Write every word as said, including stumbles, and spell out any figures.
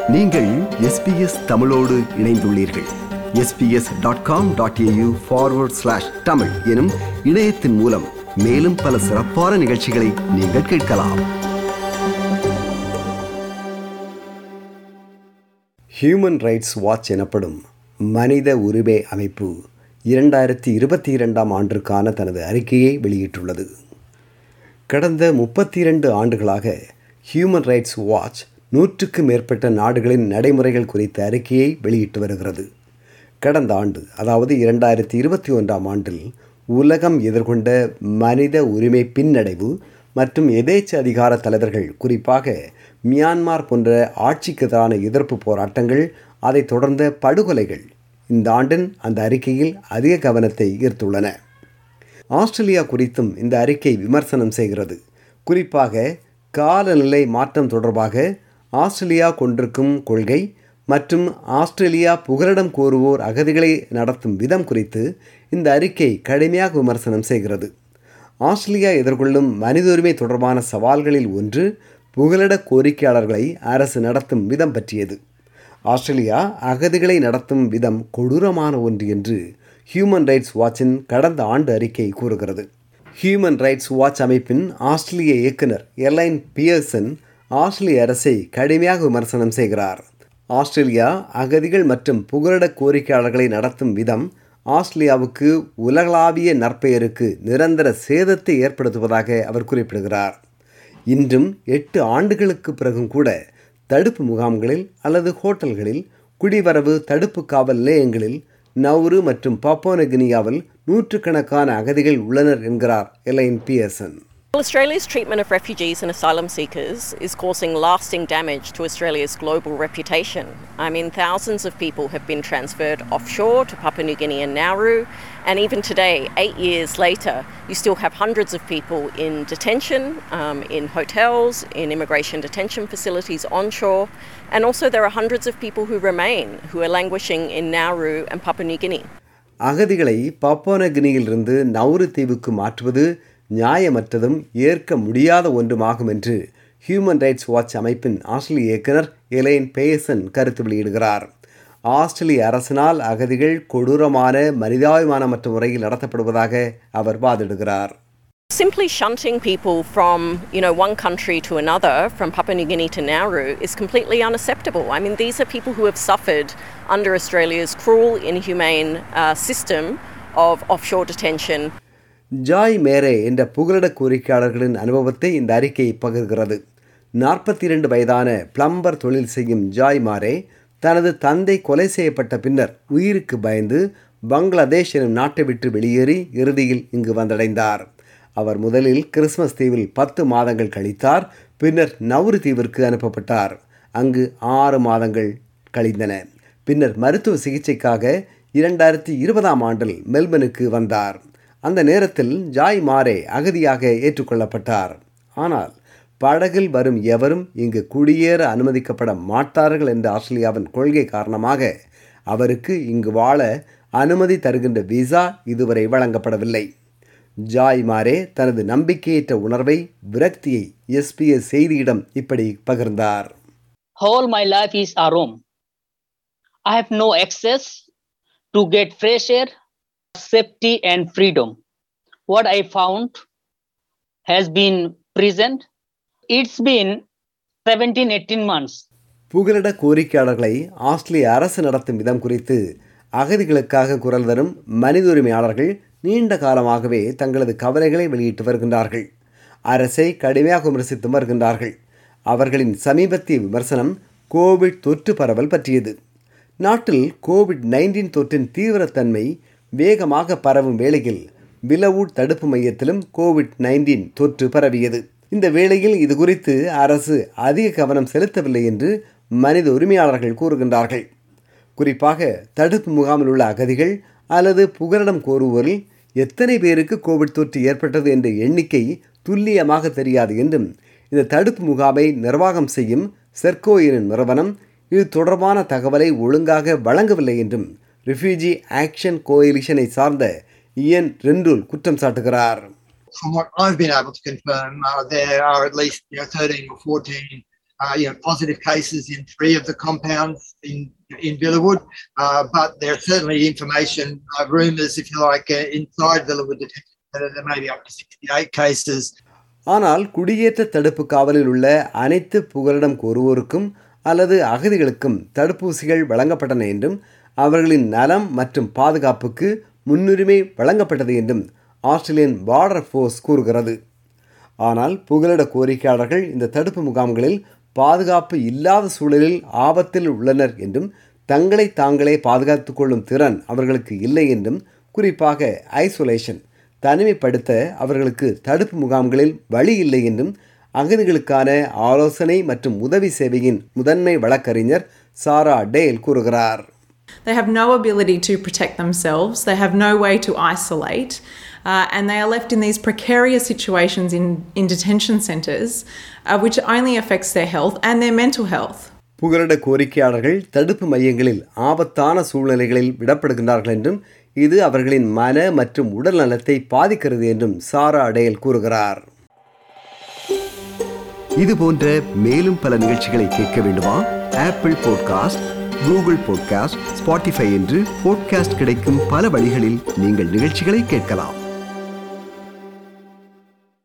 நீங்கள் எஸ்பிஎஸ் தமிழோடு இணைந்துள்ளீர்கள். SBS dot com dot AU forward slash Tamil எனும் இணையத்தின் மூலம் மேலும் பல சிறப்பான நிகழ்ச்சிகளை நீங்கள் கேட்கலாம். ஹியூமன் ரைட்ஸ் வாட்ச் எனப்படும் மனித உரிமை அமைப்பு இரண்டாயிரத்தி இருபத்தி இரண்டாம் ஆண்டிற்கான தனது அறிக்கையை வெளியிட்டுள்ளது. கடந்த முப்பத்தி இரண்டு ஆண்டுகளாக ஹியூமன் ரைட்ஸ் வாட்ச் நூற்றுக்கு மேற்பட்ட நாடுகளின் நடைமுறைகள் குறித்த அறிக்கையை வெளியிட்டு வருகிறது. கடந்த ஆண்டு, அதாவது இரண்டாயிரத்தி இருபத்தி ஒன்றாம் ஆண்டில் உலகம் எதிர்கொண்ட மனித உரிமை பின்னடைவு மற்றும் எதேச்ச அதிகார தலைவர்கள், குறிப்பாக மியான்மார் போன்ற ஆட்சிக்கு எதிரான எதிர்ப்பு போராட்டங்கள், அதைத் தொடர்ந்த படுகொலைகள் இந்த ஆண்டின் அந்த அறிக்கையில் அதிக கவனத்தை ஈர்த்துள்ளன. ஆஸ்திரேலியா குறித்தும் இந்த அறிக்கை விமர்சனம் செய்கிறது. குறிப்பாக காலநிலை மாற்றம் தொடர்பாக ஆஸ்திரேலியா கொண்டிருக்கும் கொள்கை மற்றும் ஆஸ்திரேலியா புகலிடம் கோருவோர் அகதிகளை நடத்தும் விதம் குறித்து இந்த அறிக்கை கடுமையாக விமர்சனம் செய்கிறது. ஆஸ்திரேலியா எதிர்கொள்ளும் மனித உரிமை தொடர்பான சவால்களில் ஒன்று புகலிட கோரிக்கையாளர்களை அரசு நடத்தும் விதம் பற்றியது. ஆஸ்திரேலியா அகதிகளை நடத்தும் விதம் கொடூரமான ஒன்று என்று ஹியூமன் ரைட்ஸ் வாட்சின் கடந்த ஆண்டு அறிக்கை கூறுகிறது. ஹியூமன் ரைட்ஸ் வாட்ச் அமைப்பின் ஆஸ்திரேலிய இயக்குனர் எலைன் பியர்சன் ஆஸ்திரேலிய அரசை கடுமையாக விமர்சனம் செய்கிறார். ஆஸ்திரேலியா அகதிகள் மற்றும் புகலிட கோரிக்கையாளர்களை நடத்தும் விதம் ஆஸ்திரேலியாவுக்கு உலகளாவிய நற்பெயருக்கு நிரந்தர சேதத்தை ஏற்படுத்துவதாக அவர் குறிப்பிடுகிறார். இன்றும் எட்டு ஆண்டுகளுக்கு பிறகும் கூட தடுப்பு முகாம்களில் அல்லது ஹோட்டல்களில், குடிவரவு தடுப்பு காவல் நிலையங்களில் நௌரு மற்றும் பாப்புவா நியூ கினியாவில் நூற்றுக்கணக்கான அகதிகள் உள்ளனர் என்கிறார் Elaine Pearson. Australia's treatment of refugees and asylum seekers is causing lasting damage to Australia's global reputation. I mean, thousands of people have been transferred offshore to Papua New Guinea and Nauru, and even today, eight years later, you still have hundreds of people in detention, um, in hotels, in immigration detention facilities onshore, and also there are hundreds of people who remain, who are languishing in Nauru and Papua New Guinea. அகதிகளை Papua New கினியிலிருந்து Nauru தீவுக்கு மாற்றுவது நியாயமற்றதும் ஏற்க முடியாத ஒன்றுமாகும் என்று human rights watch அமைப்பின் ஆஸ்திரேலிய இயக்குனர் A-line Pearson கருத்து வெளியிடுகிறார். ஆஸ்திரேலிய அரசினால் அகதிகள் கொடூரமான மனிதாபிமானமற்ற முறையில் நடத்தப்படுவதாக அவர் வாதிடுகிறார். Simply shunting people from, you know, one country to another, from Papua New Guinea to Nauru, is completely unacceptable. I mean, these are people who have suffered under Australia's cruel, inhumane uh, system of offshore detention. ஜாய் மேரே என்ற புகலிட கோரிக்கையாளர்களின் அனுபவத்தை இந்த அறிக்கை பகிர்கிறது. நாற்பத்தி இரண்டு வயதான பிளம்பர் தொழில் செய்யும் ஜாய் மாரே தனது தந்தை கொலை செய்யப்பட்ட பின்னர் உயிருக்கு பயந்து பங்களாதேஷ் எனும் நாட்டை விட்டு வெளியேறி இறுதியில் இங்கு வந்தடைந்தார். அவர் முதலில் கிறிஸ்மஸ் தீவில் பத்து மாதங்கள் கழித்தார். பின்னர் நௌரு தீவிற்கு அனுப்பப்பட்டார். அங்கு ஆறு மாதங்கள் கழிந்தன. பின்னர் மருத்துவ சிகிச்சைக்காக இரண்டாயிரத்தி இருபதாம் ஆண்டில் மெல்பனுக்கு வந்தார். அந்த நேரத்தில் ஜாய் மாரே அகதியாக ஏற்றுக்கொள்ளப்பட்டார். ஆனால் படகில் வரும் எவரும் இங்கு குடியேற அனுமதிக்கப்பட மாட்டார்கள் என்ற ஆஸ்திரேலியாவின் கொள்கை காரணமாக அவருக்கு இங்கு வாழ அனுமதி தருகின்ற விசா இதுவரை வழங்கப்படவில்லை. ஜாய் மாரே தனது நம்பிக்கையற்ற உணர்வை, விரக்தியை எஸ்பிஎஸ் செய்தியிடம் இப்படி பகிர்ந்தார். All my life is a room. I have no access to get fresh air, safety and freedom. What I found has been present. It's been seventeen eighteen months. புகலிட கோரிக்கையாளர்களை ஆஸ்திரேலிய அரசு நடத்தும் விதம் குறித்து அகதிகளுக்காக குரல் தரும் மனித உரிமையாளர்கள் நீண்ட காலமாகவே தங்களது கவலைகளை வெளியிட்டு வருகின்றார்கள். அரசை கடுமையாக விமர்சித்து வருகின்றார்கள். அவர்களின் சமீபத்திய விமர்சனம் கோவிட் தொற்று பரவல் பற்றியது. நாட்டில் கோவிட் நைன்டீன் தொற்றின் தீவிரத்தன்மை வேகமாக பரவும் வேளையில் விலவூட் தடுப்பு மையத்திலும் கோவிட் நைன்டீன் தொற்று பரவியது. இந்த வேளையில் இது குறித்து அரசு அதிக கவனம் செலுத்தவில்லை என்று மனித உரிமையாளர்கள் கூறுகின்றார்கள். குறிப்பாக தடுப்பு முகாமில் உள்ள அகதிகள் அல்லது புகலிடம் கோருவோரில் எத்தனை பேருக்கு கோவிட் தொற்று ஏற்பட்டது என்ற எண்ணிக்கை துல்லியமாக தெரியாது என்றும், இந்த தடுப்பு முகாமை நிர்வாகம் செய்யும் செர்கோ எனும் நிறுவனம் இது தொடர்பான தகவலை ஒழுங்காக வழங்கவில்லை என்றும் ரெஃப்யூஜி ஆக்ஷன் கோயலிஷனை சார்ந்த இயன் ரெண்டூல் குற்றம் சாட்டுகிறார். From what I've been able to confirm, uh, there are at least you know, thirteen or fourteen uh, you know, positive cases in three of the compounds in in Villawood, uh, but there's certainly information, uh, rumours, if you like, uh, inside Villawood Detention Centre. There may be up to sixty-eight cases. ஆனால் குடியேற்ற தடுப்பு காவலில் உள்ள அனைத்து புகலிடம் கோருவோருக்கும் அல்லது அகதிகளுக்கும் தடுப்பூசிகள் வழங்கப்பட்டன என்றும் அவர்களின் நலம் மற்றும் பாதுகாப்புக்கு முன்னுரிமை வழங்கப்பட்டது என்றும் ஆஸ்திரேலியன் பார்டர் ஃபோர்ஸ் கூறுகிறது. ஆனால் புகலிட கோரிக்கையாளர்கள் இந்த தடுப்பு முகாம்களில் பாதுகாப்பு இல்லாத சூழலில் ஆபத்தில் உள்ளனர் என்றும் தங்களை தாங்களே பாதுகாத்துக் கொள்ளும் திறன் அவர்களுக்கு இல்லை என்றும், குறிப்பாக ஐசோலேஷன் தனிமைப்படுத்த அவர்களுக்கு தடுப்பு முகாம்களில் வழி இல்லை என்றும் அகதிகளுக்கான ஆலோசனை மற்றும் உதவி சேவையின் முதன்மை வழக்கறிஞர் சாரா டேல் கூறுகிறார். They have no ability to protect themselves. They have no way to isolate. Uh, and they are left in these precarious situations in, in detention centres, uh, which only affects their health and their mental health. புகலிட கோரிக்கையாளர்கள் தடுப்பு மையங்களில் ஆபத்தான சூழ்நிலைகளில் விடப்படுகின்றார்கள் என்றும் இது அவர்களின் மன மற்றும் உடல் நலத்தை பாதிக்கிறது என்றும் சாரா டேல் கூறுகிறார். இது போன்ற மேலும் பல நிகழ்ச்சிகளை கேட்க வேண்டுமா? Apple podcast, Google podcast, Spotify என்று பாட்காஸ்ட் கிடைக்கும் பல வழிகளில் நீங்கள் நிகழ்ச்சிகளை கேட்கலாம்.